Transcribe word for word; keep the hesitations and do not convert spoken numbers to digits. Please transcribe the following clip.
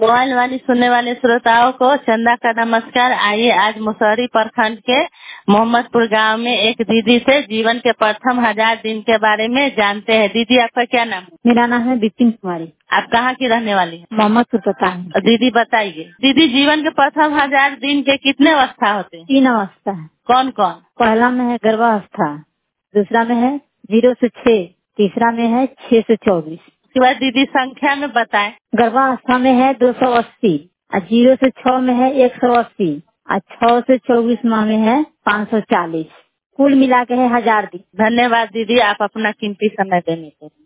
Mobile वाली सुनने वाले श्रोताओं को चंदा का नमस्कार। आइए आज मुसहरी प्रखंड के मोहम्मदपुर गांव में एक दीदी से जीवन के प्रथम हजार दिन के बारे में जानते हैं। दीदी, आपका क्या नाम है? मेरा नाम है बिपिन कुमारी। आप कहाँ की रहने वाली हैं? मोहम्मदपुर पता है। दीदी बताइए, दीदी जीवन के प्रथम हजार दिन के कितने अवस्था होते हैं? तीन अवस्था है। कौन कौन? पहला में है गर्भावस्था, दूसरा में है जीरो से छह, तीसरा में है छह से चौबीस। उसके बाद दीदी संख्या में बताएं। गर्भावस्था में है दो सौ अस्सी, और जीरो से छह में है एक सौ अस्सी, और छह से चौबीस माह में है पाँच सौ चालीस। कुल मिला के है हजार दिन। धन्यवाद दीदी, आप अपना कीमती समय देने के लिए।